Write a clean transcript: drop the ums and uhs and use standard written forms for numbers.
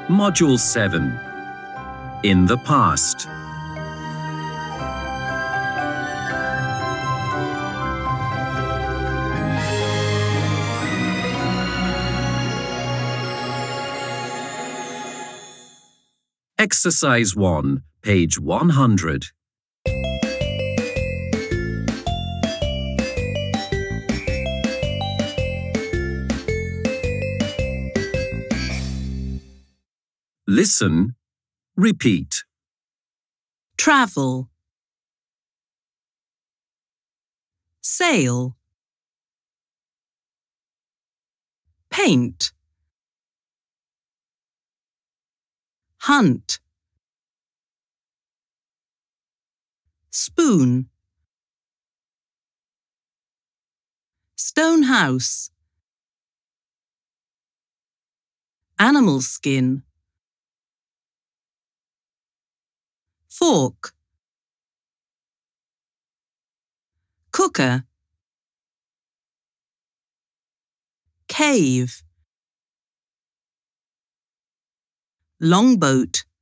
Module 7. In the past. Exercise 1, page 100. Listen, repeat. Travel, sail, paint, hunt, spoon, stone house, animal skin, fork, cooker, cave, longboat,